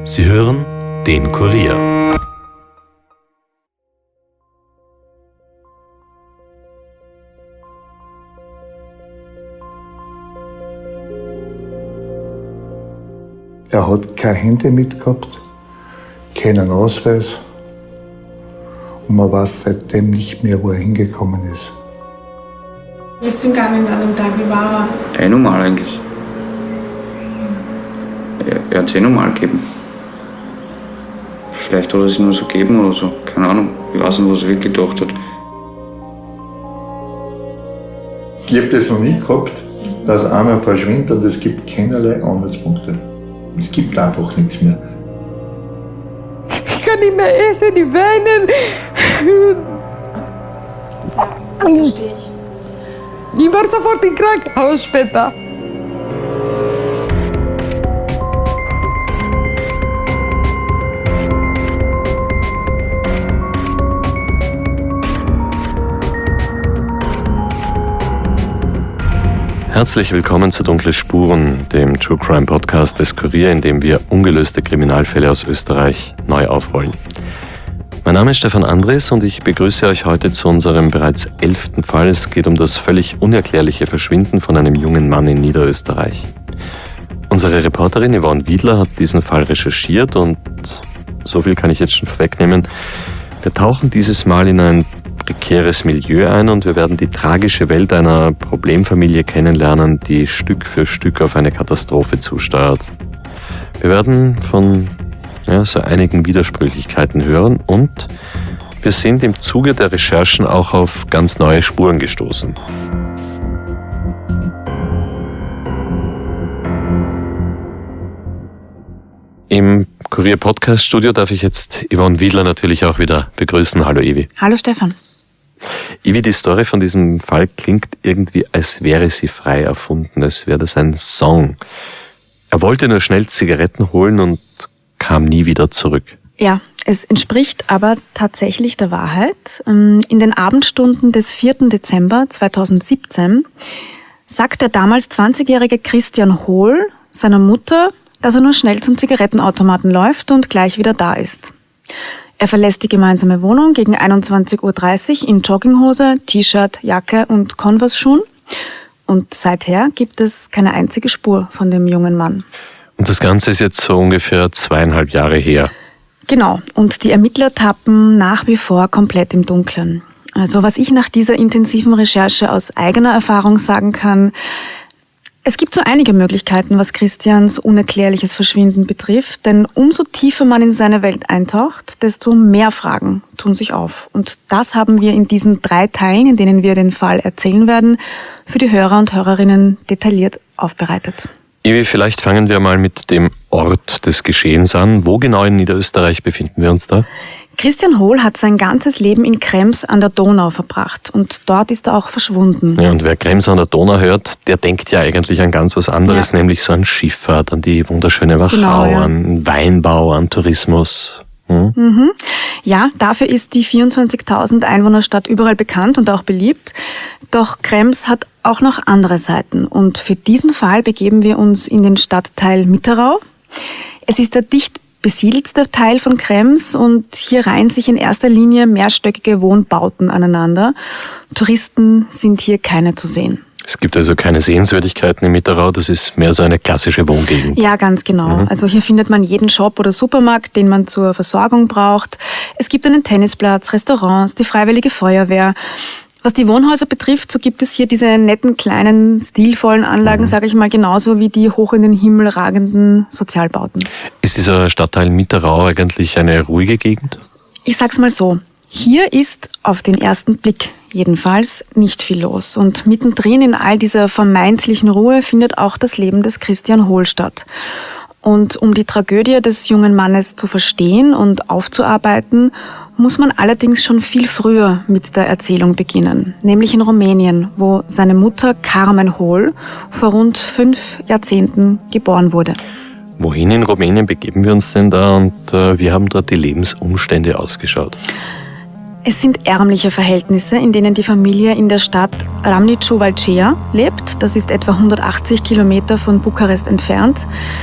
Sie hören den Kurier. Er hat keine Hände mitgehabt, keinen Ausweis und man weiß seitdem nicht mehr, wo er hingekommen ist. Wie ist es ihm gegangen an dem Tag? Wie war er? Normal eigentlich. Er hat es normal gegeben. Vielleicht hat er es nur so gegeben oder so. Keine Ahnung. Ich weiß nicht, was er wirklich gedacht hat. Ich habe das noch nie gehabt, dass einer verschwindet und es gibt keinerlei Anhaltspunkte. Es gibt einfach nichts mehr. Ich kann nicht mehr essen, ich weine. Das verstehe ich. Ich war sofort im Krankenhaus später. Herzlich willkommen zu Dunkle Spuren, dem True Crime Podcast des Kurier, in dem wir ungelöste Kriminalfälle aus Österreich neu aufrollen. Mein Name ist Stefan Andres und ich begrüße euch heute zu unserem bereits 11. Fall. Es geht um das völlig unerklärliche Verschwinden von einem jungen Mann in Niederösterreich. Unsere Reporterin Yvonne Wiedler hat diesen Fall recherchiert und so viel kann ich jetzt schon vorwegnehmen. Wir tauchen dieses Mal in ein prekäres Milieu ein und wir werden die tragische Welt einer Problemfamilie kennenlernen, die Stück für Stück auf eine Katastrophe zusteuert. Wir werden von so einigen Widersprüchlichkeiten hören und wir sind im Zuge der Recherchen auch auf ganz neue Spuren gestoßen. Im Kurier-Podcast-Studio darf ich jetzt Yvonne Wiedler natürlich auch wieder begrüßen. Hallo Ivi. Hallo Stefan. Ivi, die Story von diesem Fall klingt irgendwie, als wäre sie frei erfunden, als wäre das ein Song. Er wollte nur schnell Zigaretten holen und kam nie wieder zurück. Ja, es entspricht aber tatsächlich der Wahrheit. In den Abendstunden des 4. Dezember 2017 sagt der damals 20-jährige Christian Hohl seiner Mutter, dass er nur schnell zum Zigarettenautomaten läuft und gleich wieder da ist. Er verlässt die gemeinsame Wohnung gegen 21.30 Uhr in Jogginghose, T-Shirt, Jacke und Converse-Schuhen. Und seither gibt es keine einzige Spur von dem jungen Mann. Und das Ganze ist jetzt so ungefähr 2,5 Jahre her. Genau. Und die Ermittler tappen nach wie vor komplett im Dunkeln. Also was ich nach dieser intensiven Recherche aus eigener Erfahrung sagen kann: Es gibt so einige Möglichkeiten, was Christians unerklärliches Verschwinden betrifft, denn umso tiefer man in seine Welt eintaucht, desto mehr Fragen tun sich auf. Und das haben wir in diesen 3 Teilen, in denen wir den Fall erzählen werden, für die Hörer und Hörerinnen detailliert aufbereitet. Ivi, vielleicht fangen wir mal mit dem Ort des Geschehens an. Wo genau in Niederösterreich befinden wir uns da? Christian Hohl hat sein ganzes Leben in Krems an der Donau verbracht und dort ist er auch verschwunden. Ja, und wer Krems an der Donau hört, der denkt ja eigentlich an ganz was anderes, nämlich so an Schifffahrt, an die wunderschöne Wachau, an Weinbau, an Tourismus. Ja, dafür ist die 24.000 Einwohnerstadt überall bekannt und auch beliebt. Doch Krems hat auch noch andere Seiten und für diesen Fall begeben wir uns in den Stadtteil Mitterau. Es ist der dicht besiedelste Teil von Krems und hier reihen sich in erster Linie mehrstöckige Wohnbauten aneinander. Touristen sind hier keine zu sehen. Es gibt also keine Sehenswürdigkeiten in Mitterau, das ist mehr so eine klassische Wohngegend. Ja, ganz genau. Also hier findet man jeden Shop oder Supermarkt, den man zur Versorgung braucht. Es gibt einen Tennisplatz, Restaurants, die Freiwillige Feuerwehr. Was die Wohnhäuser betrifft, so gibt es hier diese netten, kleinen, stilvollen Anlagen, sage ich mal, genauso wie die hoch in den Himmel ragenden Sozialbauten. Ist dieser Stadtteil Mitterau eigentlich eine ruhige Gegend? Ich sag's mal so. Hier ist auf den ersten Blick jedenfalls nicht viel los. Und mittendrin in all dieser vermeintlichen Ruhe findet auch das Leben des Christian Hohl statt. Und um die Tragödie des jungen Mannes zu verstehen und aufzuarbeiten, muss man allerdings schon viel früher mit der Erzählung beginnen, nämlich in Rumänien, wo seine Mutter Carmen Hohl vor rund 5 Jahrzehnten geboren wurde. Wohin in Rumänien begeben wir uns denn da und wie haben dort die Lebensumstände ausgeschaut? Es sind ärmliche Verhältnisse, in denen die Familie in der Stadt Ramnicu Valcea lebt. Das ist etwa 180 Kilometer von Bukarest entfernt.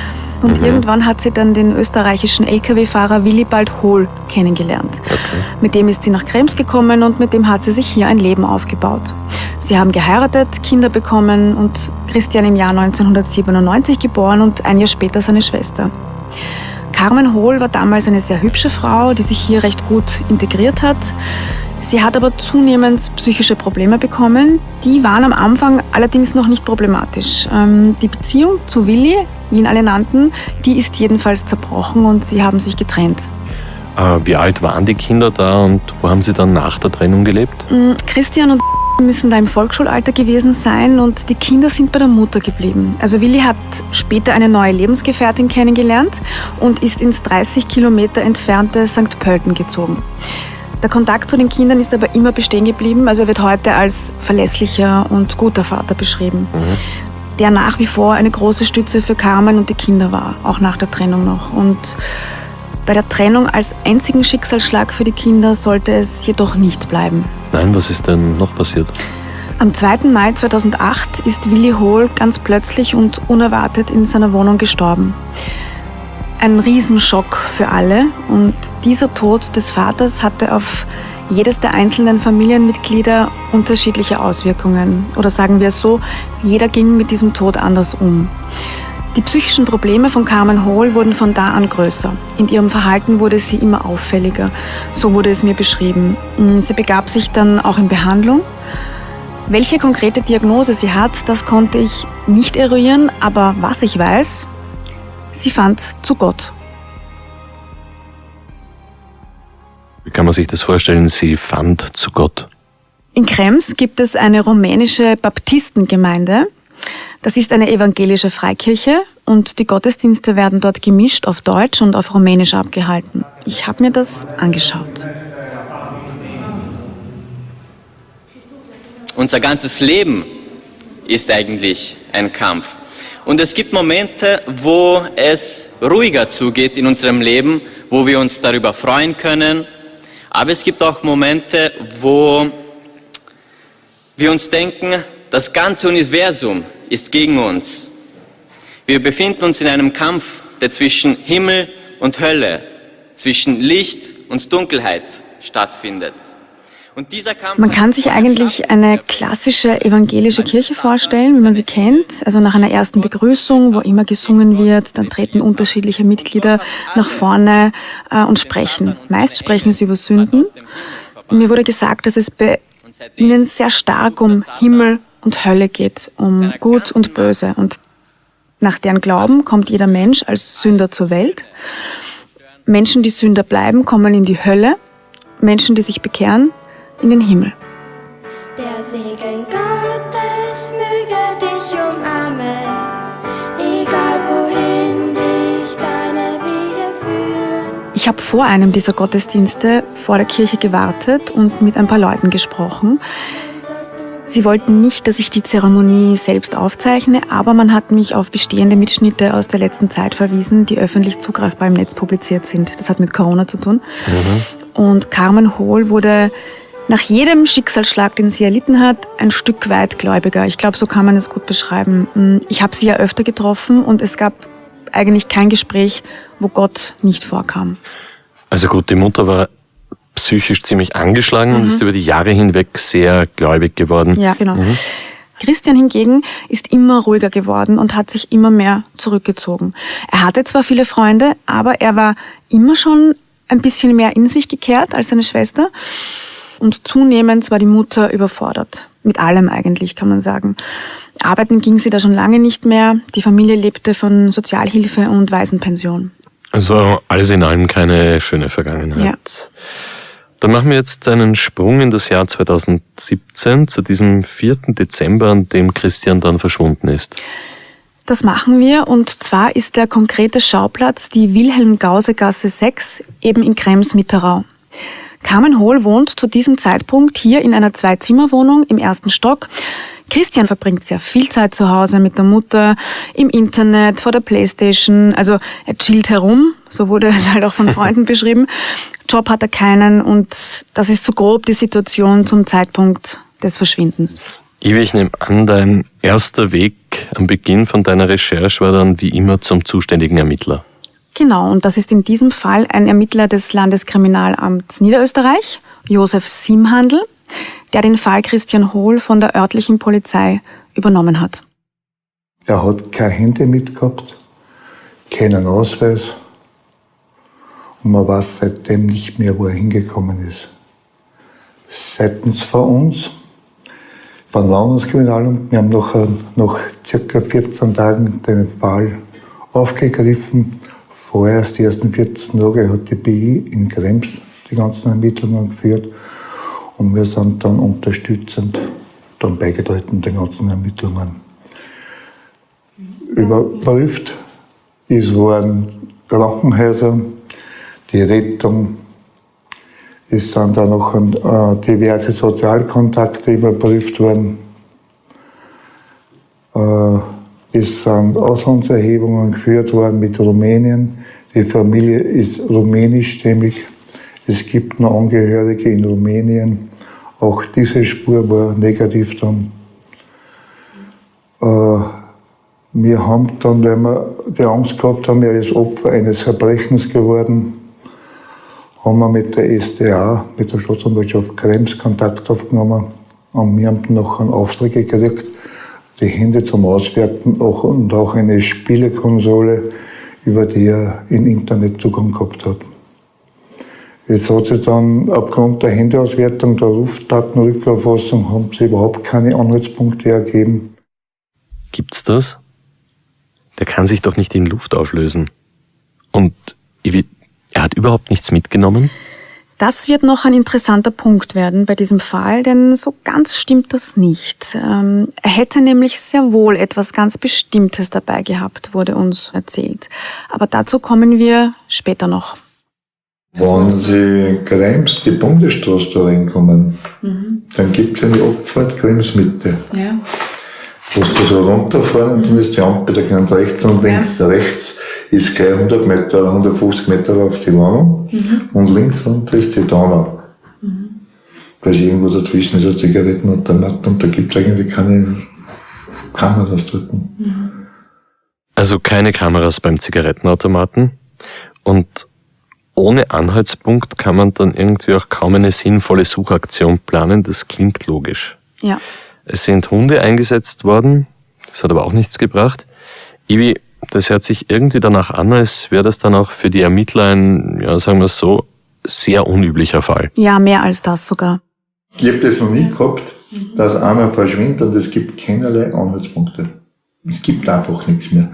und irgendwann hat sie dann den österreichischen Lkw-Fahrer Willibald Hohl kennengelernt. Okay. Mit dem ist sie nach Krems gekommen und mit dem hat sie sich hier ein Leben aufgebaut. Sie haben geheiratet, Kinder bekommen und Christian im Jahr 1997 geboren und ein Jahr später seine Schwester. Carmen Hohl war damals eine sehr hübsche Frau, die sich hier recht gut integriert hat. Sie hat aber zunehmend psychische Probleme bekommen. Die waren am Anfang allerdings noch nicht problematisch. Die Beziehung zu Willi, wie ihn alle nannten, die ist jedenfalls zerbrochen und sie haben sich getrennt. Wie alt waren die Kinder da und wo haben sie dann nach der Trennung gelebt? Christian und müssen da im Volksschulalter gewesen sein und die Kinder sind bei der Mutter geblieben. Also Willi hat später eine neue Lebensgefährtin kennengelernt und ist ins 30 Kilometer entfernte St. Pölten gezogen. Der Kontakt zu den Kindern ist aber immer bestehen geblieben, also er wird heute als verlässlicher und guter Vater beschrieben, der nach wie vor eine große Stütze für Carmen und die Kinder war, auch nach der Trennung noch. Und bei der Trennung als einzigen Schicksalsschlag für die Kinder sollte es jedoch nicht bleiben. Nein, was ist denn noch passiert? Am 2. Mai 2008 ist Willi Hohl ganz plötzlich und unerwartet in seiner Wohnung gestorben. Ein Riesenschock für alle und dieser Tod des Vaters hatte auf jedes der einzelnen Familienmitglieder unterschiedliche Auswirkungen. Oder sagen wir es so, jeder ging mit diesem Tod anders um. Die psychischen Probleme von Carmen Hohl wurden von da an größer. In ihrem Verhalten wurde sie immer auffälliger. So wurde es mir beschrieben. Sie begab sich dann auch in Behandlung. Welche konkrete Diagnose sie hat, das konnte ich nicht eruieren, aber was ich weiß, sie fand zu Gott. Wie kann man sich das vorstellen, sie fand zu Gott? In Krems gibt es eine rumänische Baptistengemeinde. Das ist eine evangelische Freikirche und die Gottesdienste werden dort gemischt auf Deutsch und auf Rumänisch abgehalten. Ich habe mir das angeschaut. Unser ganzes Leben ist eigentlich ein Kampf. Und es gibt Momente, wo es ruhiger zugeht in unserem Leben, wo wir uns darüber freuen können. Aber es gibt auch Momente, wo wir uns denken, das ganze Universum ist gegen uns. Wir befinden uns in einem Kampf, der zwischen Himmel und Hölle, zwischen Licht und Dunkelheit stattfindet. Und dieser Kampf Man kann sich eigentlich eine klassische evangelische Kirche vorstellen, wie man sie kennt. Also nach einer ersten Begrüßung, wo immer gesungen wird, dann treten unterschiedliche Mitglieder nach vorne und sprechen. Meist sprechen sie über Sünden. Mir wurde gesagt, dass es bei ihnen sehr stark um Himmel und Hölle geht, um Gut und Böse. Und nach deren Glauben kommt jeder Mensch als Sünder zur Welt. Menschen, die Sünder bleiben, kommen in die Hölle. Menschen, die sich bekehren, in den Himmel. Der Segen Gottes möge dich umarmen, egal wohin dich deine Wege führen. Ich habe vor einem dieser Gottesdienste vor der Kirche gewartet und mit ein paar Leuten gesprochen. Sie wollten nicht, dass ich die Zeremonie selbst aufzeichne, aber man hat mich auf bestehende Mitschnitte aus der letzten Zeit verwiesen, die öffentlich zugreifbar im Netz publiziert sind. Das hat mit Corona zu tun. Und Carmen Hohl wurde nach jedem Schicksalsschlag, den sie erlitten hat, ein Stück weit gläubiger. Ich glaube, so kann man es gut beschreiben. Ich habe sie ja öfter getroffen und es gab eigentlich kein Gespräch, wo Gott nicht vorkam. Also gut, die Mutter war psychisch ziemlich angeschlagen und ist über die Jahre hinweg sehr gläubig geworden. Ja, genau. Christian hingegen ist immer ruhiger geworden und hat sich immer mehr zurückgezogen. Er hatte zwar viele Freunde, aber er war immer schon ein bisschen mehr in sich gekehrt als seine Schwester. Und zunehmend war die Mutter überfordert. Mit allem eigentlich, kann man sagen. Arbeiten ging sie da schon lange nicht mehr. Die Familie lebte von Sozialhilfe und Waisenpension. Also alles in allem keine schöne Vergangenheit. Ja. Dann machen wir jetzt einen Sprung in das Jahr 2017, zu diesem 4. Dezember, an dem Christian dann verschwunden ist. Das machen wir und zwar ist der konkrete Schauplatz die Wilhelm-Gause-Gasse 6, eben in Krems-Mitterau. Carmen Hohl wohnt zu diesem Zeitpunkt hier in einer 2-Zimmer-Wohnung im 1. Stock. Christian verbringt sehr viel Zeit zu Hause mit der Mutter, im Internet, vor der Playstation. Also er chillt herum, so wurde es halt auch von Freunden beschrieben. Job hat er keinen und das ist so grob die Situation zum Zeitpunkt des Verschwindens. Ivi, ich nehme an, dein erster Weg am Beginn von deiner Recherche war dann wie immer zum zuständigen Ermittler. Genau, und das ist in diesem Fall ein Ermittler des Landeskriminalamts Niederösterreich, Josef Simhandl, der den Fall Christian Hohl von der örtlichen Polizei übernommen hat. Er hat kein Handy mitgehabt, keinen Ausweis und man weiß seitdem nicht mehr, wo er hingekommen ist. Seitens von uns, vom Landeskriminalamt, wir haben nach ca. 14 Tagen den Fall aufgegriffen. Vorerst die ersten 14 Tage hat die BI in Krems die ganzen Ermittlungen geführt und wir sind dann unterstützend dann beigetreten den ganzen Ermittlungen. Überprüft, es waren Krankenhäuser, die Rettung, es sind dann noch diverse Sozialkontakte überprüft worden. Es sind Auslandserhebungen geführt worden mit Rumänien. Die Familie ist rumänischstämmig. Es gibt noch Angehörige in Rumänien. Auch diese Spur war negativ dann. Wir haben dann, weil wir die Angst gehabt haben, er ist Opfer eines Verbrechens geworden, haben wir mit der StA, mit der Staatsanwaltschaft Krems, Kontakt aufgenommen. Und wir haben dann noch einen Auftrag gekriegt, die Hände zum Auswerten und auch eine Spielekonsole, über die er in Internetzugang gehabt hat. Es hat sich dann aufgrund der Handeauswertung, der Rufdatenrückerfassung, haben sich überhaupt keine Anhaltspunkte ergeben. Gibt's das? Der kann sich doch nicht in Luft auflösen. Und er hat überhaupt nichts mitgenommen? Das wird noch ein interessanter Punkt werden bei diesem Fall, denn so ganz stimmt das nicht. Er hätte nämlich sehr wohl etwas ganz Bestimmtes dabei gehabt, wurde uns erzählt. Aber dazu kommen wir später noch. Wenn Sie Krems, die Bundesstraße da reinkommen, dann gibt es eine Abfahrt Krems-Mitte. Ja. Wo Sie so runterfahren und dann ist die Ampel, da kann rechts und links. Ja. Rechts ist gleich 100 Meter, 150 Meter auf die Wohnung und links runter ist die Donau. Da ist irgendwo dazwischen ist ein Zigarettenautomat und da gibt es eigentlich keine Kameras dort. Also keine Kameras beim Zigarettenautomaten und ohne Anhaltspunkt kann man dann irgendwie auch kaum eine sinnvolle Suchaktion planen, das klingt logisch. Ja. Es sind Hunde eingesetzt worden, das hat aber auch nichts gebracht. Ivi, das hört sich irgendwie danach an, als wäre das dann auch für die Ermittler ein, ja, sagen wir es so, sehr unüblicher Fall. Ja, mehr als das sogar. Ich habe das noch nie gehabt, dass einer verschwindet und es gibt keinerlei Anhaltspunkte. Es gibt einfach nichts mehr.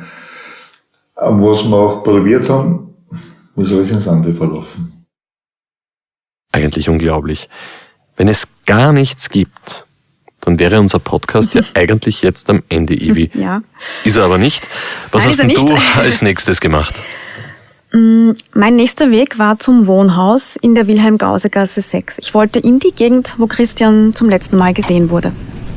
Was wir auch probiert haben, muss alles ins Sande verlaufen. Eigentlich unglaublich. Wenn es gar nichts gibt, dann wäre unser Podcast ja eigentlich jetzt am Ende, Ivi. Ja. Ist er aber nicht. Was hast denn du als nächstes gemacht? Mein nächster Weg war zum Wohnhaus in der Wilhelm-Gause-Gasse 6. Ich wollte in die Gegend, wo Christian zum letzten Mal gesehen wurde.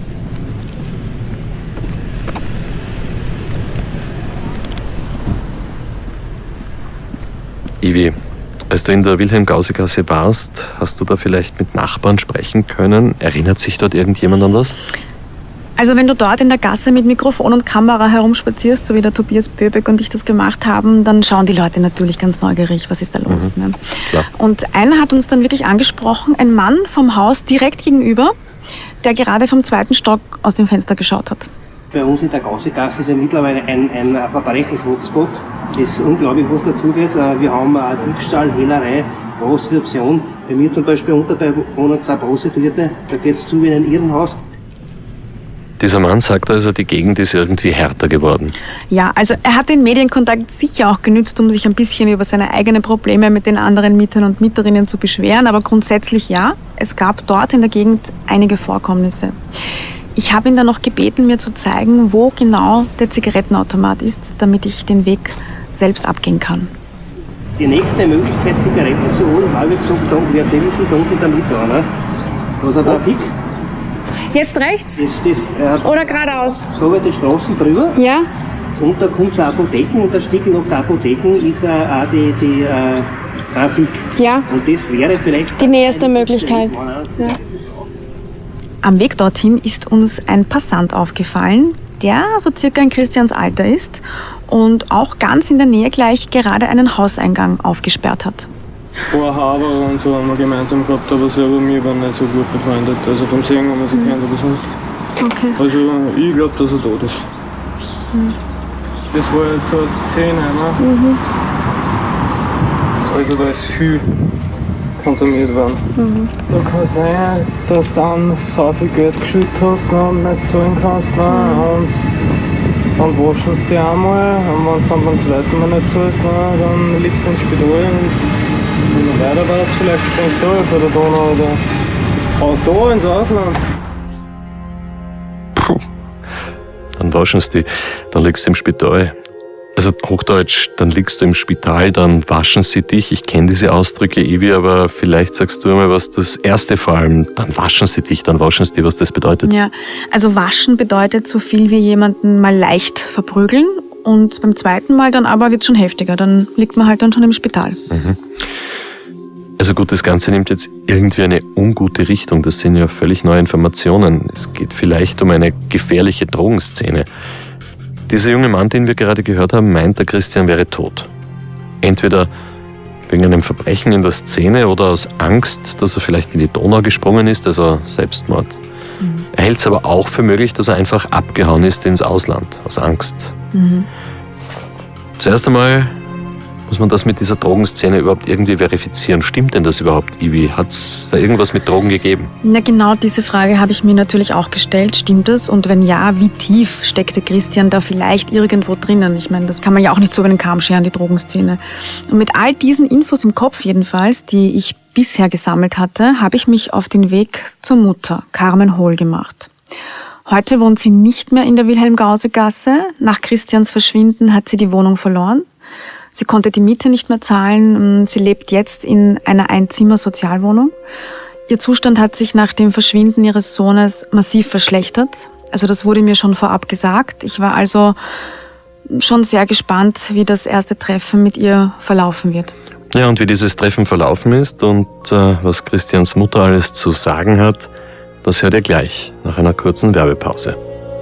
Ivi, als du in der Wilhelm-Gause-Gasse warst, hast du da vielleicht mit Nachbarn sprechen können? Erinnert sich dort irgendjemand an das? Also wenn du dort in der Gasse mit Mikrofon und Kamera herumspazierst, so wie der Tobias Böbeck und ich das gemacht haben, dann schauen die Leute natürlich ganz neugierig, was ist da los. Ne? Klar. Und einer hat uns dann wirklich angesprochen, ein Mann vom Haus direkt gegenüber, der gerade vom 2. Stock aus dem Fenster geschaut hat. Bei uns in der Gause-Gasse ist ja mittlerweile ein Verbrechens-Hotspot. Das ist unglaublich, was dazugeht. Wir haben Diebstahl, Hehlerei, Prostitution. Bei mir zum Beispiel unterbei wohnen 2 Prostituierte. Da geht es zu wie in einem Irrenhaus. Dieser Mann sagt also, die Gegend ist irgendwie härter geworden. Ja, also er hat den Medienkontakt sicher auch genützt, um sich ein bisschen über seine eigenen Probleme mit den anderen Mietern und Mieterinnen zu beschweren. Aber grundsätzlich ja, es gab dort in der Gegend einige Vorkommnisse. Ich habe ihn dann noch gebeten, mir zu zeigen, wo genau der Zigarettenautomat ist, damit ich den Weg selbst abgehen kann. Die nächste Möglichkeit, Zigaretten zu holen, war wie gesagt, da wäre Telesen da in der Mitte. Ne? Da ist ein Trafik. Jetzt rechts? Oder geradeaus? Da über die Straßen drüber. Ja. Und da kommt zur Apotheken und der Stückel nach der Apotheken ist auch die Trafik. Ja. Und das wäre vielleicht die nächste Möglichkeit. Ja. Am Weg dorthin ist uns ein Passant aufgefallen, der so circa in Christians Alter ist und auch ganz in der Nähe gleich gerade einen Hauseingang aufgesperrt hat. Haber und so haben wir gemeinsam gehabt, aber selber wir waren nicht so gut befreundet. Also vom Sehen haben wir sie kennt, aber sonst. Okay. Also ich glaube, dass er tot ist. Das war jetzt so eine Szene, ne? Also da ist viel konsumiert worden. Da kann sein, dass du dann so viel Geld geschüttet hast und nicht zahlen kannst. Und dann waschen sie dich einmal und wenn du dann beim zweiten Mal nicht zahlst, dann liegst du im Spital und wenn du weiter warst, vielleicht springst du da vor der Donau oder haust da ins Ausland. Puh. Dann waschen sie dich, dann liegst du im Spital. Also Hochdeutsch, dann liegst du im Spital, dann waschen sie dich. Ich kenne diese Ausdrücke, Evi, aber vielleicht sagst du einmal, was das erste vor allem, dann waschen sie dich, dann waschen sie dich, was das bedeutet. Ja, also waschen bedeutet so viel wie jemanden mal leicht verprügeln und beim zweiten Mal dann aber wird es schon heftiger, dann liegt man halt dann schon im Spital. Also gut, das Ganze nimmt jetzt irgendwie eine ungute Richtung. Das sind ja völlig neue Informationen. Es geht vielleicht um eine gefährliche Drogenszene. Dieser junge Mann, den wir gerade gehört haben, meint, der Christian wäre tot. Entweder wegen einem Verbrechen in der Szene oder aus Angst, dass er vielleicht in die Donau gesprungen ist, also Selbstmord. Er hält es aber auch für möglich, dass er einfach abgehauen ist ins Ausland, aus Angst. Zuerst einmal muss man das mit dieser Drogenszene überhaupt irgendwie verifizieren. Stimmt denn das überhaupt, Ivi? Hat es da irgendwas mit Drogen gegeben? Na genau, diese Frage habe ich mir natürlich auch gestellt. Stimmt das? Und wenn ja, wie tief steckte Christian da vielleicht irgendwo drinnen? Ich meine, das kann man ja auch nicht so über den Kamm scheren, die Drogenszene. Und mit all diesen Infos im Kopf jedenfalls, die ich bisher gesammelt hatte, habe ich mich auf den Weg zur Mutter, Carmen Hohl, gemacht. Heute wohnt sie nicht mehr in der Wilhelm-Gause-Gasse. Nach Christians Verschwinden hat sie die Wohnung verloren. Sie konnte die Miete nicht mehr zahlen. Sie lebt jetzt in einer Einzimmer-Sozialwohnung. Ihr Zustand hat sich nach dem Verschwinden ihres Sohnes massiv verschlechtert. Also das wurde mir schon vorab gesagt. Ich war also schon sehr gespannt, wie das erste Treffen mit ihr verlaufen wird. Ja, und wie dieses Treffen verlaufen ist und was Christians Mutter alles zu sagen hat, das hört ihr gleich nach einer kurzen Werbepause.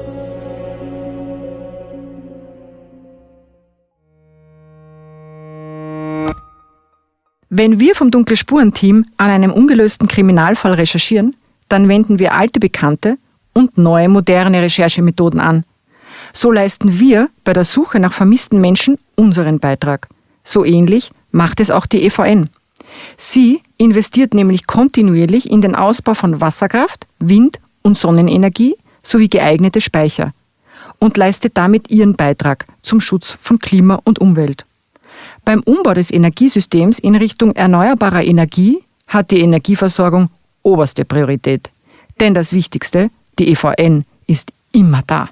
Wenn wir vom Dunkle Spuren-Team an einem ungelösten Kriminalfall recherchieren, dann wenden wir alte Bekannte und neue moderne Recherchemethoden an. So leisten wir bei der Suche nach vermissten Menschen unseren Beitrag. So ähnlich macht es auch die EVN. Sie investiert nämlich kontinuierlich in den Ausbau von Wasserkraft, Wind- und Sonnenenergie sowie geeignete Speicher und leistet damit ihren Beitrag zum Schutz von Klima und Umwelt. Beim Umbau des Energiesystems in Richtung erneuerbarer Energie hat die Energieversorgung oberste Priorität. Denn das Wichtigste, die EVN, ist immer da.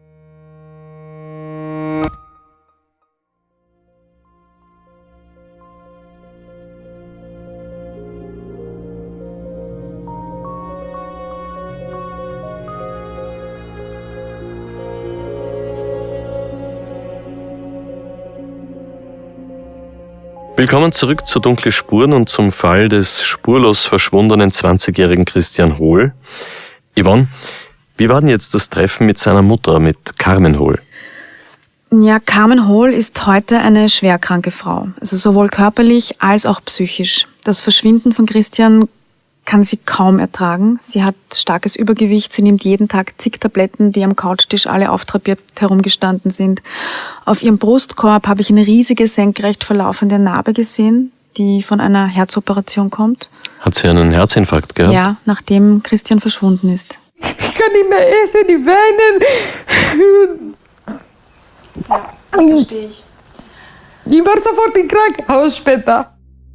Willkommen zurück zu Dunkle Spuren und zum Fall des spurlos verschwundenen 20-jährigen Christian Hohl. Yvonne, wie war denn jetzt das Treffen mit seiner Mutter, mit Carmen Hohl? Ja, Carmen Hohl ist heute eine schwerkranke Frau, also sowohl körperlich als auch psychisch. Das Verschwinden von Christian kann sie kaum ertragen. Sie hat starkes Übergewicht, sie nimmt jeden Tag zig Tabletten, die am Couchtisch alle auftrapiert herumgestanden sind. Auf ihrem Brustkorb habe ich eine riesige senkrecht verlaufende Narbe gesehen, die von einer Herzoperation kommt. Hat sie einen Herzinfarkt gehabt? Ja, nachdem Christian verschwunden ist. Ich kann nicht mehr essen, ich weinen. Ja, das verstehe ich. Ich war sofort im Krankenhaus später.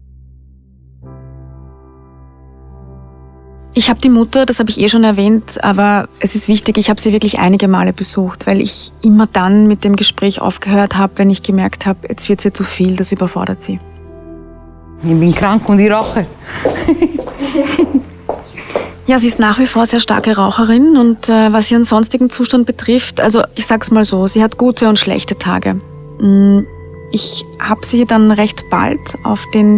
Ich habe die Mutter, das habe ich schon erwähnt, aber es ist wichtig, ich habe sie wirklich einige Male besucht, weil ich immer dann mit dem Gespräch aufgehört habe, wenn ich gemerkt habe, jetzt wird sie zu viel, das überfordert sie. Ich bin krank und ich rauche. Ja, sie ist nach wie vor sehr starke Raucherin und was ihren sonstigen Zustand betrifft, also ich sag's mal so, sie hat gute und schlechte Tage. Ich habe sie dann recht bald auf den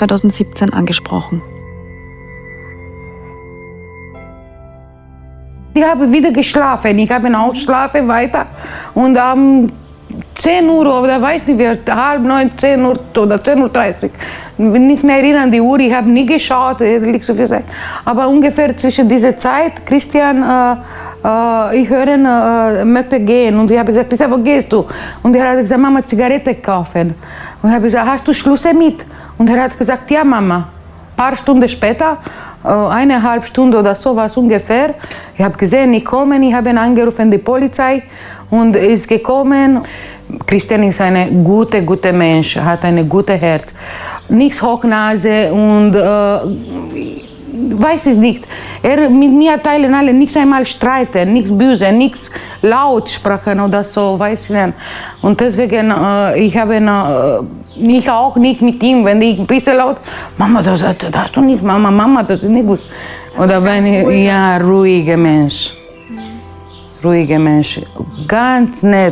4.12.2017 angesprochen. Ich habe wieder geschlafen. Ich habe auch geschlafen weiter. Und 10 Uhr oder weiß nicht, 8:30, 10 Uhr oder 10:30 Uhr. Ich will nicht mehr erinnern, die Uhr, ich habe nie geschaut, liegt so viel Zeit. Aber ungefähr zwischen dieser Zeit, Christian, ich höre, möchte gehen. Und ich habe gesagt, Christian, wo gehst du? Und er hat gesagt, Mama, Zigarette kaufen. Und ich habe gesagt, hast du Schlüssel mit? Und er hat gesagt, ja, Mama. Ein paar Stunden später, 1,5 Stunde oder so war es ungefähr. Ich habe gesehen, ich komme, ich habe angerufen, die Polizei und ist gekommen. Christian ist ein guter Mensch, hat ein gutes Herz. Nichts Hochnase und weiß es nicht. Er mit mir teilen alle, nichts einmal streiten, nichts böse, nichts laut sprechen oder so, weiß ich nicht. Und deswegen, ich habe ich auch nicht mit ihm, wenn ich ein bisschen laut, Mama, das hast du nicht, Mama, das ist nicht gut. Also oder wenn ich, ja, ruhiger Mensch. Ruhiger Mensch, ganz nett.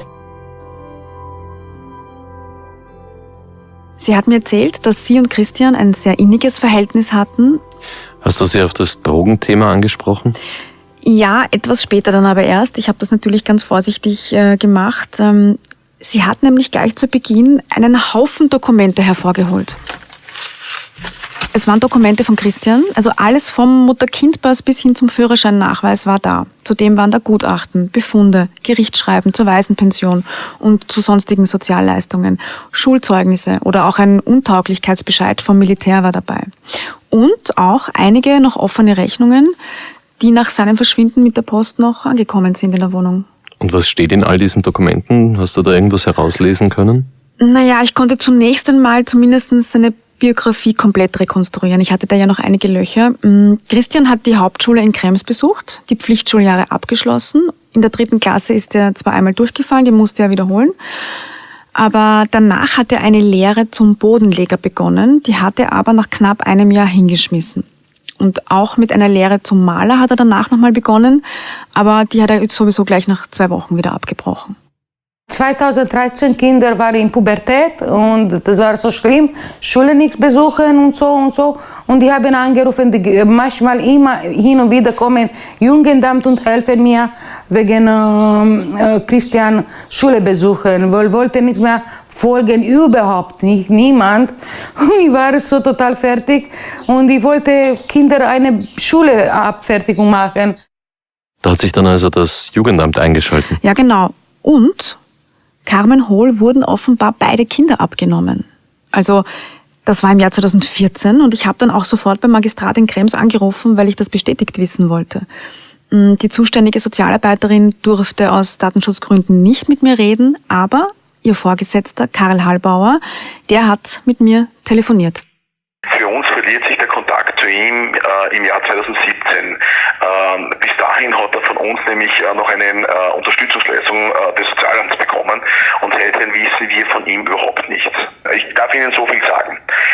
Sie hat mir erzählt, dass sie und Christian ein sehr inniges Verhältnis hatten. Hast du sie auf das Drogenthema angesprochen? Ja, etwas später dann aber erst. Ich habe das natürlich ganz vorsichtig gemacht. Sie hat nämlich gleich zu Beginn einen Haufen Dokumente hervorgeholt. Es waren Dokumente von Christian, also alles vom Mutter-Kind-Pass bis hin zum Führerschein-Nachweis war da. Zudem waren da Gutachten, Befunde, Gerichtsschreiben zur Waisenpension und zu sonstigen Sozialleistungen, Schulzeugnisse oder auch ein Untauglichkeitsbescheid vom Militär war dabei. Und auch einige noch offene Rechnungen, die nach seinem Verschwinden mit der Post noch angekommen sind in der Wohnung. Und was steht in all diesen Dokumenten? Hast du da irgendwas herauslesen können? Naja, ich konnte zunächst einmal zumindest seine Biografie komplett rekonstruieren. Ich hatte da ja noch einige Löcher. Christian hat die Hauptschule in Krems besucht, die Pflichtschuljahre abgeschlossen. In der 3. Klasse ist er zwar einmal durchgefallen, die musste er wiederholen. Aber danach hat er eine Lehre zum Bodenleger begonnen, die hat er aber nach knapp einem Jahr hingeschmissen. Und auch mit einer Lehre zum Maler hat er danach nochmal begonnen, aber die hat er sowieso gleich nach 2 Wochen wieder abgebrochen. 2013 Kinder waren in Pubertät und das war so schlimm, Schule nichts besuchen und so. Und die haben angerufen, manchmal immer hin und wieder kommen Jugendamt und helfen mir wegen Christian Schule besuchen, weil wollte nichts mehr folgen, überhaupt nicht, niemand. Ich war so total fertig und ich wollte Kinder eine Schuleabfertigung machen. Da hat sich dann also das Jugendamt eingeschaltet. Ja, genau. Und Carmen Hohl wurden offenbar beide Kinder abgenommen. Also das war im Jahr 2014 und ich habe dann auch sofort beim Magistrat in Krems angerufen, weil ich das bestätigt wissen wollte. Die zuständige Sozialarbeiterin durfte aus Datenschutzgründen nicht mit mir reden, aber ihr Vorgesetzter Karl Hallbauer, der hat mit mir telefoniert. Für uns verliert sich der Kontakt zu ihm im Jahr 2017. Bis dahin hat er von uns nämlich noch eine Unterstützungsleistung des Sozialamts bekommen und seitdem wissen wir von ihm überhaupt nichts. Ich darf Ihnen so viel sagen.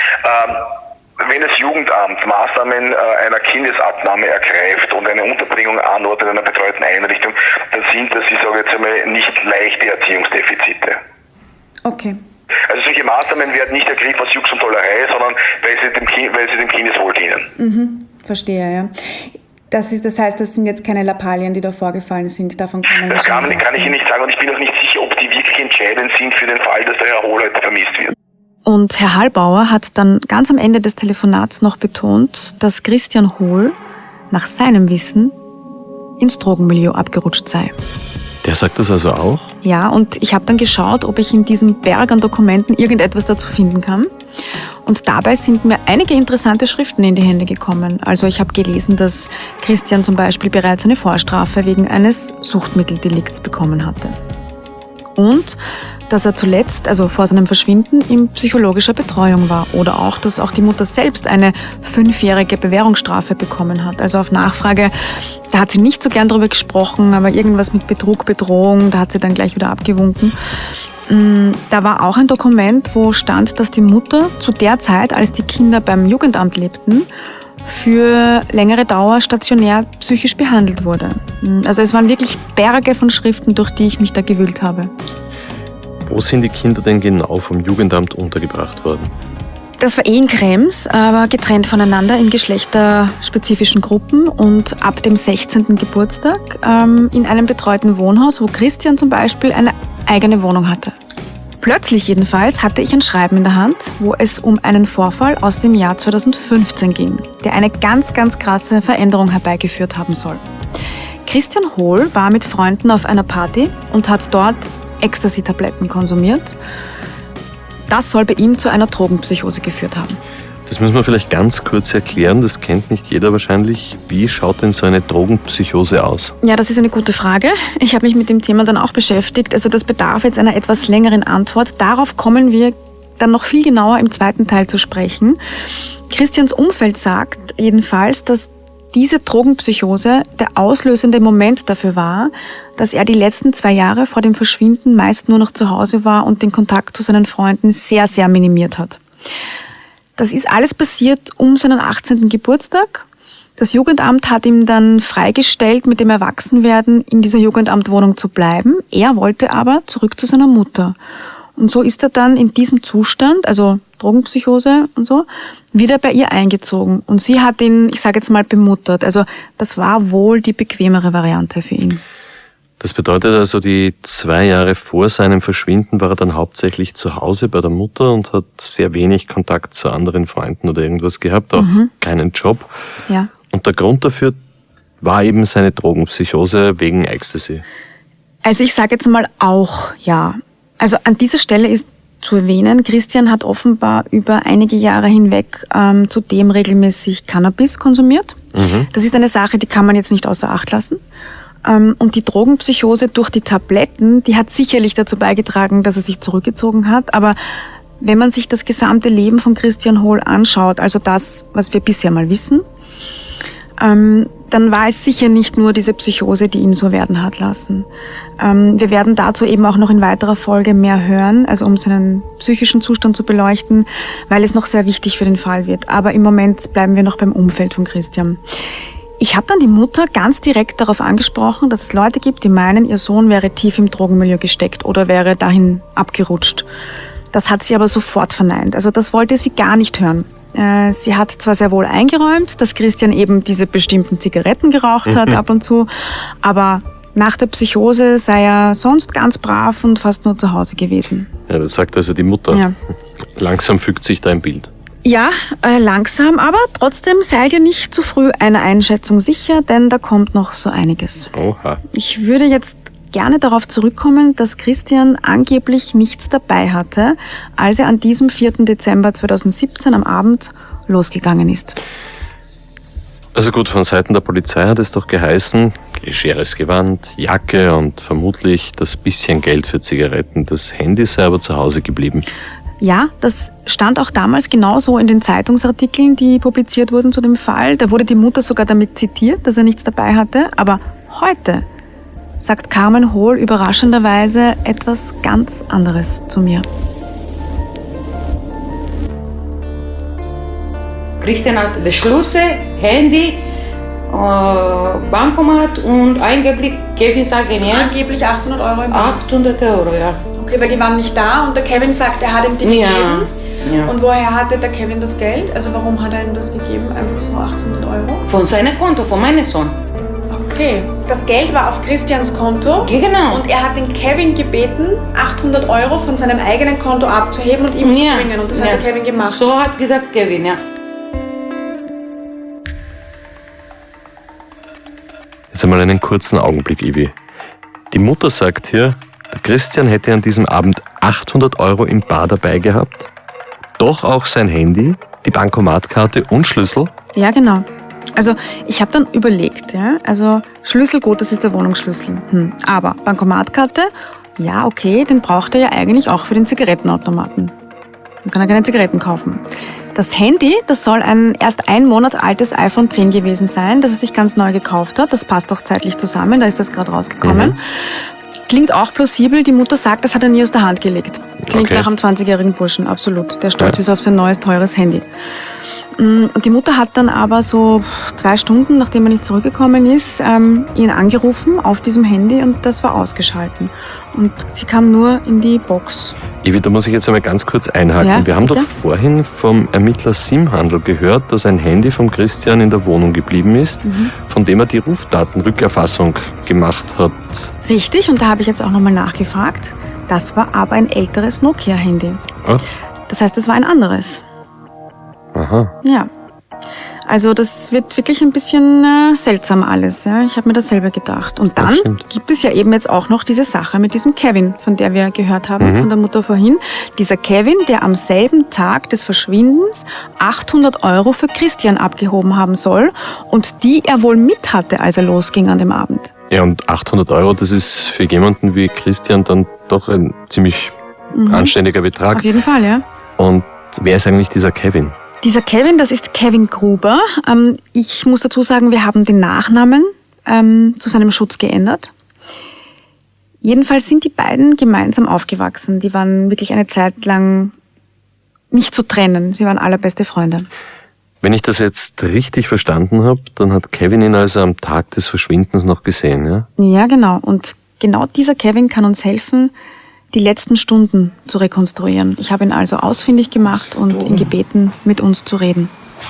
Wenn das Jugendamt Maßnahmen einer Kindesabnahme ergreift und eine Unterbringung anordnet in einer betreuten Einrichtung, dann sind das, ich sage jetzt einmal, nicht leichte Erziehungsdefizite. Okay. Also solche Maßnahmen werden nicht ergriffen aus Jux und Tollerei, sondern weil sie dem Kindeswohl dienen. Verstehe, ja. Das heißt, das sind jetzt keine Lappalien, die da vorgefallen sind. Davon kann man das kann ich Ihnen nicht sagen und ich bin auch nicht sicher, ob die wirklich entscheidend sind für den Fall, dass der Herr Hohl heute vermisst wird. Und Herr Hallbauer hat dann ganz am Ende des Telefonats noch betont, dass Christian Hohl nach seinem Wissen ins Drogenmilieu abgerutscht sei. Der sagt das also auch? Ja, und ich habe dann geschaut, ob ich in diesem Berg an Dokumenten irgendetwas dazu finden kann. Und dabei sind mir einige interessante Schriften in die Hände gekommen. Also ich habe gelesen, dass Christian zum Beispiel bereits eine Vorstrafe wegen eines Suchtmitteldelikts bekommen hatte. Und dass er zuletzt, also vor seinem Verschwinden, in psychologischer Betreuung war. Oder auch, dass auch die Mutter selbst eine 5-jährige Bewährungsstrafe bekommen hat. Also auf Nachfrage, da hat sie nicht so gern drüber gesprochen, aber irgendwas mit Betrug, Bedrohung, da hat sie dann gleich wieder abgewunken. Da war auch ein Dokument, wo stand, dass die Mutter zu der Zeit, als die Kinder beim Jugendamt lebten, für längere Dauer stationär psychisch behandelt wurde. Also es waren wirklich Berge von Schriften, durch die ich mich da gewühlt habe. Wo sind die Kinder denn genau vom Jugendamt untergebracht worden? Das war in Krems, aber getrennt voneinander in geschlechterspezifischen Gruppen und ab dem 16. Geburtstag in einem betreuten Wohnhaus, wo Christian zum Beispiel eine eigene Wohnung hatte. Plötzlich jedenfalls hatte ich ein Schreiben in der Hand, wo es um einen Vorfall aus dem Jahr 2015 ging, der eine ganz, ganz krasse Veränderung herbeigeführt haben soll. Christian Hohl war mit Freunden auf einer Party und hat dort Ecstasy-Tabletten konsumiert. Das soll bei ihm zu einer Drogenpsychose geführt haben. Das müssen wir vielleicht ganz kurz erklären, das kennt nicht jeder wahrscheinlich. Wie schaut denn so eine Drogenpsychose aus? Ja, das ist eine gute Frage. Ich habe mich mit dem Thema dann auch beschäftigt. Also das bedarf jetzt einer etwas längeren Antwort. Darauf kommen wir dann noch viel genauer im zweiten Teil zu sprechen. Christians Umfeld sagt jedenfalls, dass diese Drogenpsychose der auslösende Moment dafür war, dass er die letzten 2 Jahre vor dem Verschwinden meist nur noch zu Hause war und den Kontakt zu seinen Freunden sehr, sehr minimiert hat. Das ist alles passiert um seinen 18. Geburtstag. Das Jugendamt hat ihm dann freigestellt, mit dem Erwachsenwerden in dieser Jugendamtwohnung zu bleiben. Er wollte aber zurück zu seiner Mutter. Und so ist er dann in diesem Zustand, also Drogenpsychose und so, wieder bei ihr eingezogen. Und sie hat ihn, ich sage jetzt mal, bemuttert. Also das war wohl die bequemere Variante für ihn. Das bedeutet also, die 2 Jahre vor seinem Verschwinden war er dann hauptsächlich zu Hause bei der Mutter und hat sehr wenig Kontakt zu anderen Freunden oder irgendwas gehabt, auch keinen Job. Ja. Und der Grund dafür war eben seine Drogenpsychose wegen Ecstasy. Also ich sage jetzt mal auch ja. Also an dieser Stelle ist zu erwähnen, Christian hat offenbar über einige Jahre hinweg zudem regelmäßig Cannabis konsumiert. Das ist eine Sache, die kann man jetzt nicht außer Acht lassen. Und die Drogenpsychose durch die Tabletten, die hat sicherlich dazu beigetragen, dass er sich zurückgezogen hat. Aber wenn man sich das gesamte Leben von Christian Hohl anschaut, also das, was wir bisher mal wissen, dann war es sicher nicht nur diese Psychose, die ihn so werden hat lassen. Wir werden dazu eben auch noch in weiterer Folge mehr hören, also um seinen psychischen Zustand zu beleuchten, weil es noch sehr wichtig für den Fall wird. Aber im Moment bleiben wir noch beim Umfeld von Christian. Ich habe dann die Mutter ganz direkt darauf angesprochen, dass es Leute gibt, die meinen, ihr Sohn wäre tief im Drogenmilieu gesteckt oder wäre dahin abgerutscht. Das hat sie aber sofort verneint. Also das wollte sie gar nicht hören. Sie hat zwar sehr wohl eingeräumt, dass Christian eben diese bestimmten Zigaretten geraucht hat ab und zu, aber nach der Psychose sei er sonst ganz brav und fast nur zu Hause gewesen. Ja, das sagt also die Mutter. Ja. Langsam fügt sich da ein Bild. Ja, langsam, aber trotzdem sei dir nicht zu früh eine Einschätzung sicher, denn da kommt noch so einiges. Oha. Ich würde jetzt gerne darauf zurückkommen, dass Christian angeblich nichts dabei hatte, als er an diesem 4. Dezember 2017 am Abend losgegangen ist. Also gut, von Seiten der Polizei hat es doch geheißen, legeres Gewand, Jacke und vermutlich das bisschen Geld für Zigaretten. Das Handy sei aber zu Hause geblieben. Ja, das stand auch damals genauso in den Zeitungsartikeln, die publiziert wurden zu dem Fall. Da wurde die Mutter sogar damit zitiert, dass er nichts dabei hatte. Aber heute sagt Carmen Hohl überraschenderweise etwas ganz anderes zu mir. Christian hat die Schlüssel, Handy, Bankomat und angeblich, Kevin sagt jetzt... Angeblich 800 Euro im Monat. 800 Euro, ja. Okay, weil die waren nicht da und der Kevin sagt, er hat ihm die gegeben. Ja. Und woher hatte der Kevin das Geld? Also warum hat er ihm das gegeben? Einfach so 800 Euro? Von seinem Konto, von meinem Sohn. Okay, das Geld war auf Christians Konto. Genau. Und er hat den Kevin gebeten, 800 Euro von seinem eigenen Konto abzuheben und ihm zu bringen. Und das hat der Kevin gemacht. So hat gesagt Kevin, ja. Jetzt einmal einen kurzen Augenblick, Ivi. Die Mutter sagt hier, der Christian hätte an diesem Abend 800 Euro im Bar dabei gehabt, doch auch sein Handy, die Bankomatkarte und Schlüssel. Ja, genau. Also ich habe dann überlegt, ja, also Schlüssel, gut, das ist der Wohnungsschlüssel. Aber Bankomatkarte, ja, okay, den braucht er ja eigentlich auch für den Zigarettenautomaten. Dann kann er keine Zigaretten kaufen. Das Handy, das soll ein erst 1 Monat altes iPhone 10 gewesen sein, das er sich ganz neu gekauft hat. Das passt auch zeitlich zusammen, da ist das gerade rausgekommen. Klingt auch plausibel, die Mutter sagt, das hat er nie aus der Hand gelegt. Klingt nach einem 20-jährigen Burschen, absolut. Der stolz ist auf sein neues, teures Handy. Und die Mutter hat dann aber so 2 Stunden, nachdem er nicht zurückgekommen ist, ihn angerufen auf diesem Handy und das war ausgeschalten. Und sie kam nur in die Box. Evi, da muss ich jetzt einmal ganz kurz einhaken. Ja, Wir haben bitte? doch vorhin vom Ermittler Simhandl gehört, dass ein Handy vom Christian in der Wohnung geblieben ist, von dem er die Rufdatenrückerfassung gemacht hat. Richtig, und da habe ich jetzt auch nochmal nachgefragt. Das war aber ein älteres Nokia-Handy. Ach. Das heißt, es war ein anderes. Aha. Ja. Also das wird wirklich ein bisschen seltsam alles. Ja? Ich habe mir das selber gedacht. Und dann gibt es ja eben jetzt auch noch diese Sache mit diesem Kevin, von der wir gehört haben, von der Mutter vorhin. Dieser Kevin, der am selben Tag des Verschwindens 800 € für Christian abgehoben haben soll und die er wohl mit hatte, als er losging an dem Abend. Ja, und 800 €, das ist für jemanden wie Christian dann doch ein ziemlich anständiger Betrag. Auf jeden Fall, ja. Und wer ist eigentlich dieser Kevin? Dieser Kevin, das ist Kevin Gruber. Ich muss dazu sagen, wir haben den Nachnamen zu seinem Schutz geändert. Jedenfalls sind die beiden gemeinsam aufgewachsen. Die waren wirklich eine Zeit lang nicht zu trennen. Sie waren allerbeste Freunde. Wenn ich das jetzt richtig verstanden habe, dann hat Kevin ihn also am Tag des Verschwindens noch gesehen, ja? Ja, genau. Und genau dieser Kevin kann uns helfen, die letzten Stunden zu rekonstruieren. Ich habe ihn also ausfindig gemacht und ihn gebeten, mit uns zu reden.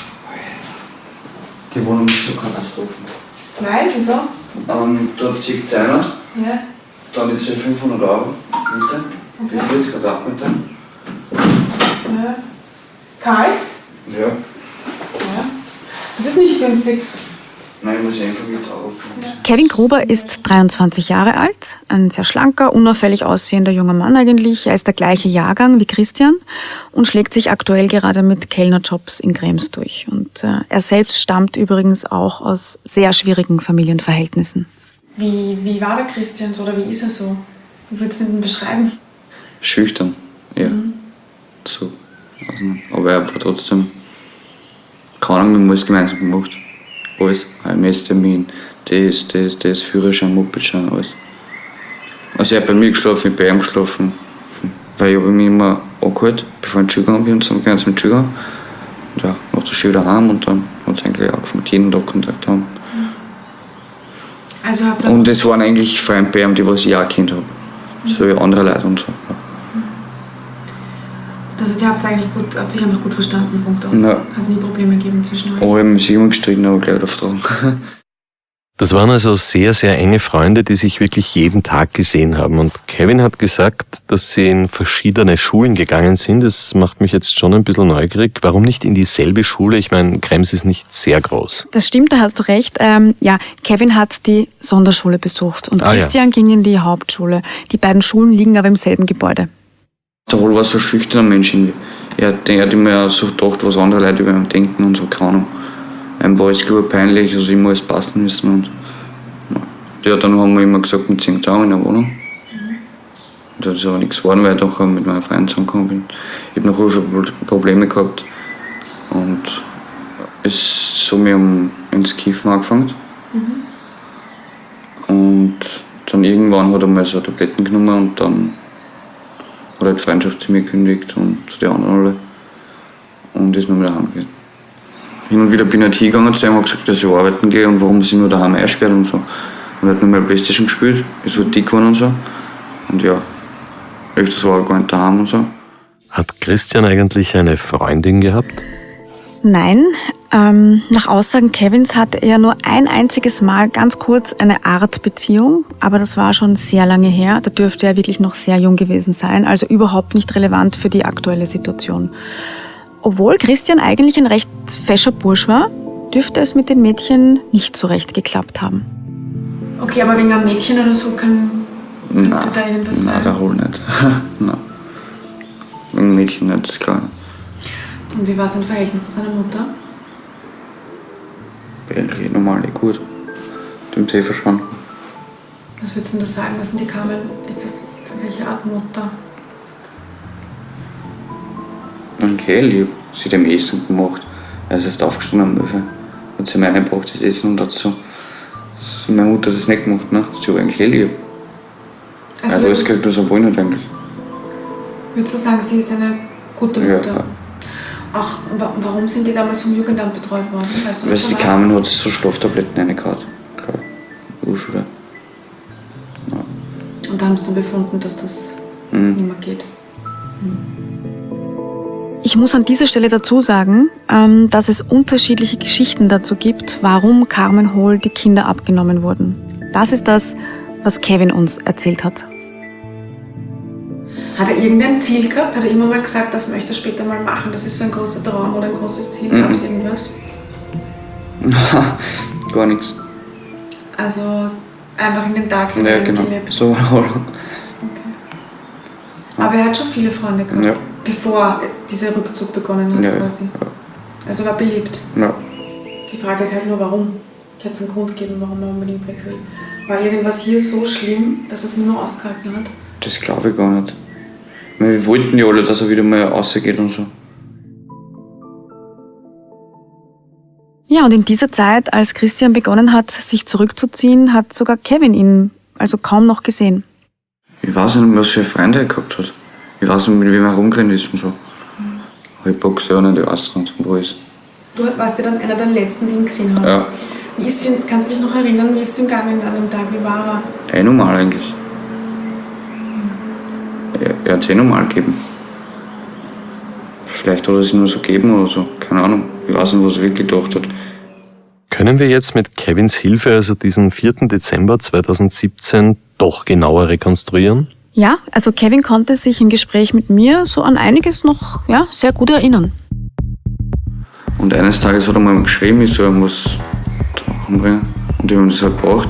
Die Wohnung ist so Katastrophe. Nein, wieso? Da zieht es einer, Ja. dann jetzt 500 € Miete, Okay. 40 Quadratmeter. Ja. Kalt? Ja. Ja. Das ist nicht günstig. Nein, ich muss einfach mit aufrufen. Kevin Gruber ist 23 Jahre alt, ein sehr schlanker, unauffällig aussehender junger Mann eigentlich. Er ist der gleiche Jahrgang wie Christian und schlägt sich aktuell gerade mit Kellnerjobs in Krems durch. Und er selbst stammt übrigens auch aus sehr schwierigen Familienverhältnissen. Wie war der Christian so oder wie ist er so? Wie würdest du ihn beschreiben? Schüchtern, ja. So. Also, aber er hat trotzdem, keine Ahnung, wir haben alles gemeinsam gemacht. Alles. Messtermin, das Führerschein, Mopedschein, alles. Also er hat bei mir geschlafen, ich bei ihm geschlafen. Weil ich habe mich immer angehalten, bevor ich in die Schule gegangen bin, und sind wir zum Schule. Und ja, nach der Schule daheim und dann hat es eigentlich angefangen, jeden Tag Kontakt haben. Also habt ihr Und es waren eigentlich Freunde bei ihm, die was ich auch kennt habe. So wie andere Leute und so. Ja. Das heißt, ihr habt sich einfach gut verstanden, Punkt aus. Ja. Hat nie Probleme gegeben zwischen euch. Aber wir haben sich immer gestritten, aber gleich auftragen. Das waren also sehr, sehr enge Freunde, die sich wirklich jeden Tag gesehen haben. Und Kevin hat gesagt, dass sie in verschiedene Schulen gegangen sind. Das macht mich jetzt schon ein bisschen neugierig. Warum nicht in dieselbe Schule? Ich meine, Krems ist nicht sehr groß. Das stimmt, da hast du recht. Ja, Kevin hat die Sonderschule besucht und Christian ging in die Hauptschule. Die beiden Schulen liegen aber im selben Gebäude. Der Hol war so ein schüchterner Mensch irgendwie. Er hat immer so gedacht, was andere Leute über ihn denken und so, keine Ahnung. Einem war es glaube peinlich, also immer alles passen müssen. Und ja, dann haben wir immer gesagt, wir ziehen zusammen in der Wohnung. Und das ist aber nichts geworden, weil ich doch mit meinen Freunden zusammengekommen bin. Ich habe noch viele Probleme gehabt. Und wir haben ins Kiffen angefangen. Und dann irgendwann hat er mal so Tabletten genommen und dann hat er die Freundschaft zu mir gekündigt und zu den anderen alle. Und ist nur wieder heimgegangen. Hin und wieder bin ich halt hingegangen zu ihm und habe gesagt, dass ich arbeiten gehe und warum sie nur daheim einsperrt und so. Und er hat nur mal Playstation gespielt, ist so dick geworden und so. Und ja, öfters war er gar nicht daheim und so. Hat Christian eigentlich eine Freundin gehabt? Nein, nach Aussagen Kevins hatte er nur ein einziges Mal ganz kurz eine Art Beziehung, aber das war schon sehr lange her. Da dürfte er wirklich noch sehr jung gewesen sein, also überhaupt nicht relevant für die aktuelle Situation. Obwohl Christian eigentlich ein recht fescher Bursch war, dürfte es mit den Mädchen nicht so recht geklappt haben. Okay, aber wegen einem Mädchen oder so könnte da irgendwas sein? Nein, der Hol nicht. Nein. Wegen Mädchen nicht, das ist klar. Und wie war sein Verhältnis zu seiner Mutter? Eigentlich normal, gut. Die haben sie verschwunden. Was würdest du sagen, was sind die kamen? Ist das für welche Art Mutter? Okay, lieb. Sie hat ihm Essen gemacht. Er ist aufgestanden am Möwe. Hat sie mir reingebracht, das Essen, und hat so meine Mutter hat das nicht gemacht, ne? Sie war eigentlich lieb. Also das kriegt das obwohl nicht eigentlich. Würdest du sagen, sie ist eine gute Mutter? Ja. Ach, warum sind die damals vom Jugendamt betreut worden? Weißt du, Weil die Carmen hat so Schlaftabletten reingehauen. Urschule. Ja. Und da haben sie dann befunden, dass das nicht mehr geht. Ich muss an dieser Stelle dazu sagen, dass es unterschiedliche Geschichten dazu gibt, warum Carmen Hohl die Kinder abgenommen wurden. Das ist das, was Kevin uns erzählt hat. Hat er irgendein Ziel gehabt? Hat er immer mal gesagt, das möchte er später mal machen? Das ist so ein großer Traum oder ein großes Ziel? Gab es irgendwas? Gar nichts. Also einfach in den Tag Ja, genau. gelebt? So war Okay. Aber er hat schon viele Freunde gehabt, ja. bevor dieser Rückzug begonnen hat quasi. Ja. Also war beliebt. Ja. Die Frage ist halt nur, warum? Ich hätte es einen Grund gegeben, warum er unbedingt weg will. War irgendwas hier so schlimm, dass er es nicht mehr ausgehalten hat? Das glaube ich gar nicht. Wir wollten ja alle, dass er wieder mal rausgeht und so. Ja, und in dieser Zeit, als Christian begonnen hat, sich zurückzuziehen, hat sogar Kevin ihn also kaum noch gesehen. Ich weiß nicht, was für Freunde er gehabt hat. Ich weiß nicht, mit wem er rumgerannt ist und so. Boxe auch nicht, ich weiß nicht, wo er ist. Du warst ja dann einer der Letzten, die ihn gesehen haben. Ja. Wie ist ihm, kannst du dich noch erinnern, wie ist es ihm gegangen an dem Tag? Wie war er? Normal eigentlich. Er hat es normal gegeben. Vielleicht hat er es nur so gegeben oder so. Keine Ahnung. Ich weiß nicht, was er wirklich gedacht hat. Können wir jetzt mit Kevins Hilfe also diesen 4. Dezember 2017 doch genauer rekonstruieren? Ja, also Kevin konnte sich im Gespräch mit mir so an einiges noch sehr gut erinnern. Und eines Tages hat er mal geschrieben, ich soll ihm was umbringen. Und ich habe ihm das halt gebracht.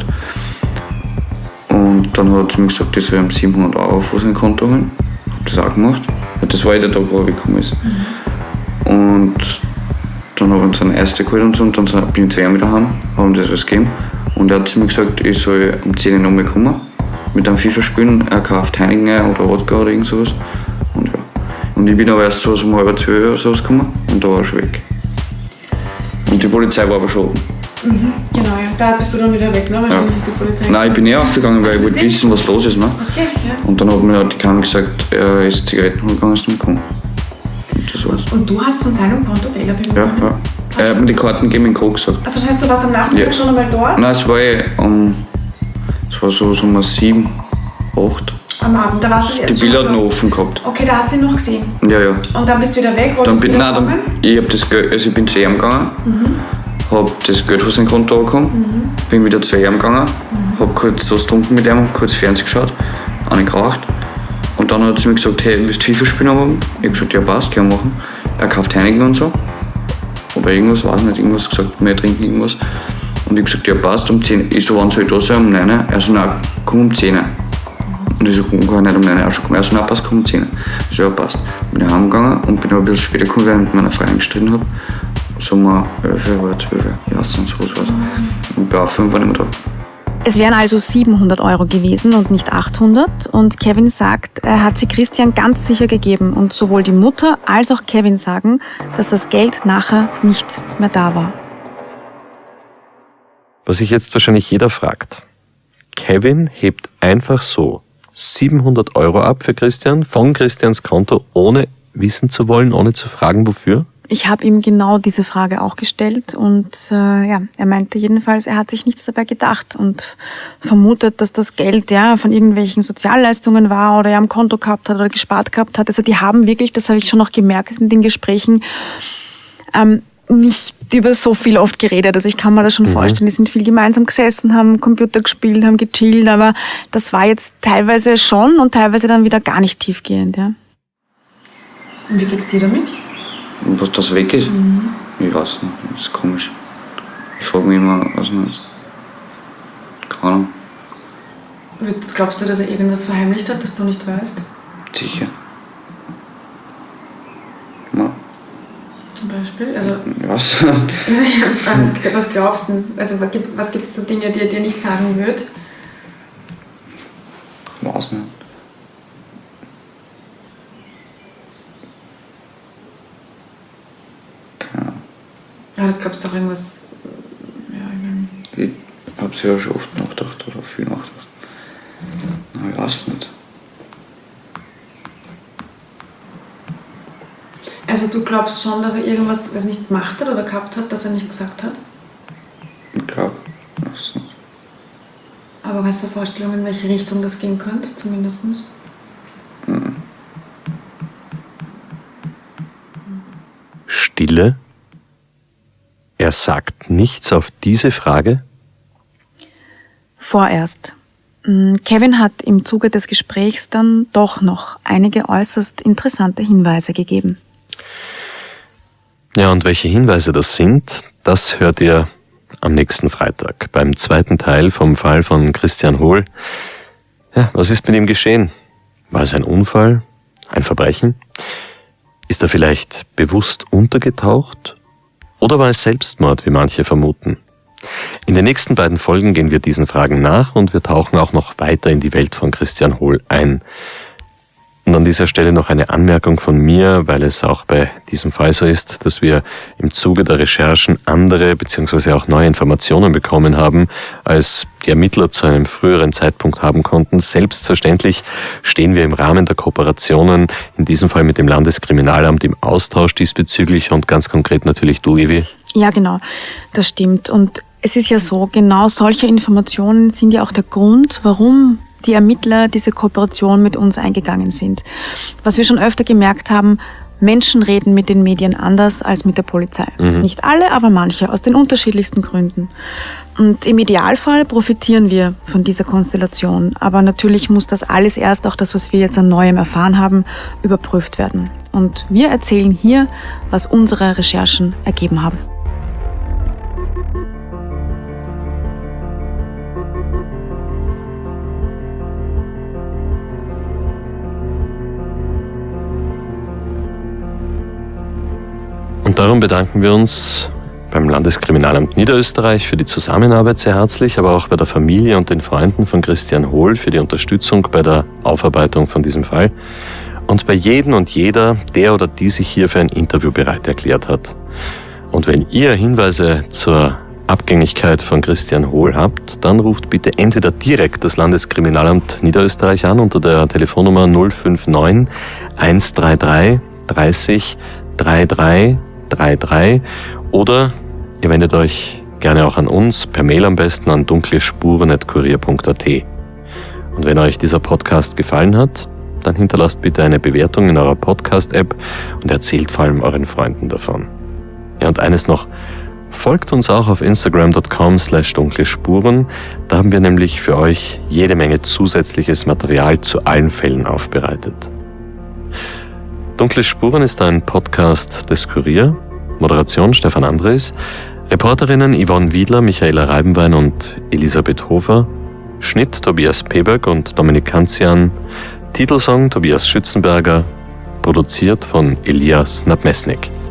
Und dann hat er zu mir gesagt, ich soll ihm 700 € auf sein Konto holen. Ich habe das auch gemacht. Das war der Tag, wo er weggekommen ist. Und dann habe ich ihm seinen Eis geholt und so. Und dann bin ich zu ihm wieder heim, habe ihm das was gegeben. Und er hat zu mir gesagt, ich soll um 10 Uhr nochmal kommen. Mit einem FIFA spielen. Er kauft Heineken ein oder Wodka oder irgend sowas. Und ja. Und ich bin aber erst so um 11:30 oder sowas gekommen. Und da war er schon weg. Und die Polizei war aber schon oben. Genau, ja. Da bist du dann wieder weg, ne? Wahrscheinlich ist die Polizei. Nein, ich bin aufgegangen, weil ich wollte wissen, was los ist. Ne? Okay, ja. Und dann hat mir die Kamen gesagt, er ist Zigaretten holen gegangen, ist nicht gekommen. Und das war's. Und du hast von seinem Konto Geld abgenommen? Ja. Er hat mir die Karten gegeben in Krog gesagt. Also das heißt, du warst am Nachmittag schon einmal dort? Nein, es war so um 7, 8. Am Abend, da warst du jetzt Die Villa hat noch offen gehabt. Okay, da hast du ihn noch gesehen. Ja. Und dann bist du wieder weg, wolltest du wieder kommen? Ich bin zu ihm gegangen, habe das Geld von seinem Konto angekommen, bin wieder zu ihm gegangen, habe kurz was getrunken mit ihm, habe kurz Fernsehen geschaut, eine geraucht. Und dann hat er zu mir gesagt, hey, willst du FIFA spielen am Abend? Ich habe gesagt, ja passt, können wir machen. Er kauft Heineken und so. Oder irgendwas, weiß nicht, irgendwas gesagt, wir trinken irgendwas. Und ich habe gesagt, ja passt, um 10. Ich so, wann soll ich da sein? Um 9. Er so, nein, komm um 10. Und ich so, komm gar nicht um 9. Er so, komm, nein, passt, komm um 10. Ich so, ja passt. Bin ich heimgegangen und bin aber ein bisschen später gekommen, weil ich mit meiner Freundin gestritten habe. So um 11 oder 12, ich weiß nicht, so was war's. Und bei 5 war ich nicht mehr da. Es wären also 700 € gewesen und nicht 800. Und Kevin sagt, er hat sie Christian ganz sicher gegeben. Und sowohl die Mutter als auch Kevin sagen, dass das Geld nachher nicht mehr da war. Was sich jetzt wahrscheinlich jeder fragt. Kevin hebt einfach so 700 € ab für Christian von Christians Konto, ohne wissen zu wollen, ohne zu fragen, wofür? Ich habe ihm genau diese Frage auch gestellt und er meinte jedenfalls, er hat sich nichts dabei gedacht und vermutet, dass das Geld von irgendwelchen Sozialleistungen war oder er am Konto gehabt hat oder gespart gehabt hat. Also die haben wirklich, das habe ich schon noch gemerkt in den Gesprächen, nicht über so viel oft geredet. Also ich kann mir das schon vorstellen, die sind viel gemeinsam gesessen, haben Computer gespielt, haben gechillt, aber das war jetzt teilweise schon und teilweise dann wieder gar nicht tiefgehend. Ja. Und wie geht's dir damit? Und was das weg ist? Ich weiß nicht, das ist komisch. Ich frage mich immer, was nicht. Keine Ahnung. Glaubst du, dass er irgendwas verheimlicht hat, das du nicht weißt? Sicher. Ja. Zum Beispiel? Also, Was? was glaubst du? Also was gibt es so Dinge, die er dir nicht sagen wird? Ich weiß nicht. Ja, du glaubst doch irgendwas. Ich habe sehr schon oft nachgedacht oder viel nachgedacht. Aber ich weiß nicht. Also du glaubst schon, dass er irgendwas, was nicht gemacht hat oder gehabt hat, das er nicht gesagt hat? Ich glaube, ach so. Aber hast du eine Vorstellung, in welche Richtung das gehen könnte, zumindest? Mhm. Stille? Er sagt nichts auf diese Frage? Vorerst. Kevin hat im Zuge des Gesprächs dann doch noch einige äußerst interessante Hinweise gegeben. Ja, und welche Hinweise das sind, das hört ihr am nächsten Freitag beim zweiten Teil vom Fall von Christian Hohl. Ja, was ist mit ihm geschehen? War es ein Unfall? Ein Verbrechen? Ist er vielleicht bewusst untergetaucht? Oder war es Selbstmord, wie manche vermuten? In den nächsten beiden Folgen gehen wir diesen Fragen nach und wir tauchen auch noch weiter in die Welt von Christian Hohl ein. Und an dieser Stelle noch eine Anmerkung von mir, weil es auch bei diesem Fall so ist, dass wir im Zuge der Recherchen andere bzw. auch neue Informationen bekommen haben, als die Ermittler zu einem früheren Zeitpunkt haben konnten. Selbstverständlich stehen wir im Rahmen der Kooperationen, in diesem Fall mit dem Landeskriminalamt, im Austausch diesbezüglich und ganz konkret natürlich du, Evi. Ja, genau, das stimmt. Und es ist ja so, genau solche Informationen sind ja auch der Grund, warum die Ermittler diese Kooperation mit uns eingegangen sind. Was wir schon öfter gemerkt haben, Menschen reden mit den Medien anders als mit der Polizei. Nicht alle, aber manche, aus den unterschiedlichsten Gründen. Und im Idealfall profitieren wir von dieser Konstellation. Aber natürlich muss das alles erst, auch das, was wir jetzt an Neuem erfahren haben, überprüft werden. Und wir erzählen hier, was unsere Recherchen ergeben haben. Und darum bedanken wir uns beim Landeskriminalamt Niederösterreich für die Zusammenarbeit sehr herzlich, aber auch bei der Familie und den Freunden von Christian Hohl für die Unterstützung bei der Aufarbeitung von diesem Fall und bei jedem und jeder, der oder die sich hier für ein Interview bereit erklärt hat. Und wenn ihr Hinweise zur Abgängigkeit von Christian Hohl habt, dann ruft bitte entweder direkt das Landeskriminalamt Niederösterreich an unter der Telefonnummer 059 133 30 3333 oder ihr wendet euch gerne auch an uns, per Mail am besten an dunklespuren@kurier.at. Und wenn euch dieser Podcast gefallen hat, dann hinterlasst bitte eine Bewertung in eurer Podcast-App und erzählt vor allem euren Freunden davon. Ja, und eines noch, folgt uns auch auf instagram.com/dunklespuren, da haben wir nämlich für euch jede Menge zusätzliches Material zu allen Fällen aufbereitet. Dunkle Spuren ist ein Podcast des Kurier. Moderation Stefan Andres. Reporterinnen Yvonne Wiedler, Michaela Reibenwein und Elisabeth Hofer. Schnitt Tobias Peberg und Dominik Kanzian. Titelsong Tobias Schützenberger. Produziert von Elias Nabmesnik.